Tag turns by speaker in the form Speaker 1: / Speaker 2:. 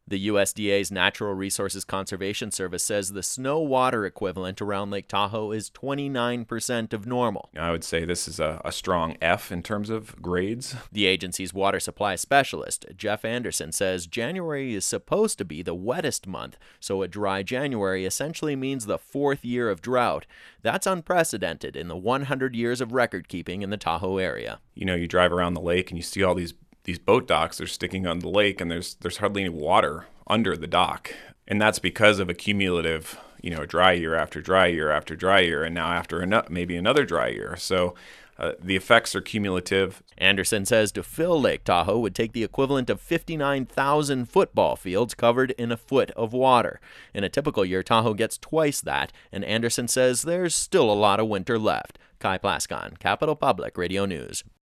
Speaker 1: The USDA's Natural Resources Conservation Service says the snow water equivalent around Lake Tahoe is 29% of normal.
Speaker 2: I would say this is a strong F in terms of grades.
Speaker 1: The agency's water supply specialist, Jeff Anderson, says January is supposed to be the wettest month, so a dry January essentially means the fourth year of drought. That's unprecedented in the 100 years of record keeping in the Tahoe area.
Speaker 2: You know, you drive around the lake and you see all these boat docks are sticking on the lake, and there's hardly any water under the dock. And that's because of a cumulative, dry year after dry year after dry year, and now after maybe another dry year. So the effects are cumulative.
Speaker 1: Anderson says to fill Lake Tahoe would take the equivalent of 59,000 football fields covered in a foot of water. In a typical year, Tahoe gets twice that, and Anderson says there's still a lot of winter left. Kai Plaskan, Capital Public Radio News.